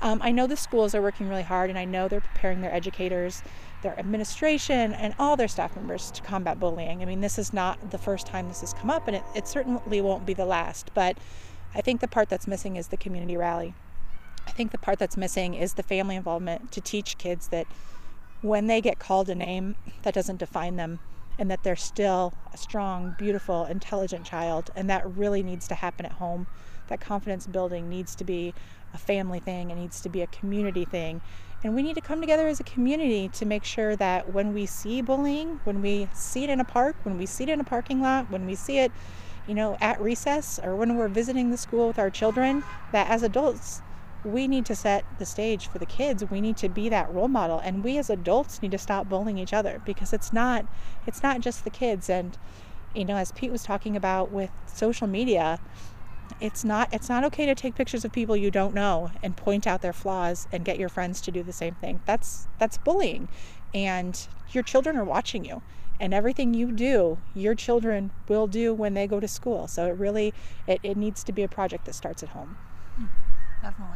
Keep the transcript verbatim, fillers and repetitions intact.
Um, I know the schools are working really hard, and I know they're preparing their educators, their administration, and all their staff members to combat bullying. I mean, this is not the first time this has come up, and it, it certainly won't be the last, but I think the part that's missing is the community rally. I think the part that's missing is the family involvement to teach kids that when they get called a name, that doesn't define them, and that they're still a strong, beautiful, intelligent child, and that really needs to happen at home. That confidence building needs to be a family thing, it needs to be a community thing, and we need to come together as a community to make sure that when we see bullying, when we see it in a park, when we see it in a parking lot, when we see it, you know, at recess, or when we're visiting the school with our children, that as adults, we need to set the stage for the kids. We need to be that role model, and we as adults need to stop bullying each other, because it's not it's not just the kids. And you know, as Pete was talking about with social media, it's not it's not okay to take pictures of people you don't know and point out their flaws and get your friends to do the same thing. That's that's bullying, and your children are watching you, and everything you do, your children will do when they go to school. So it really it, it needs to be a project that starts at home. Definitely.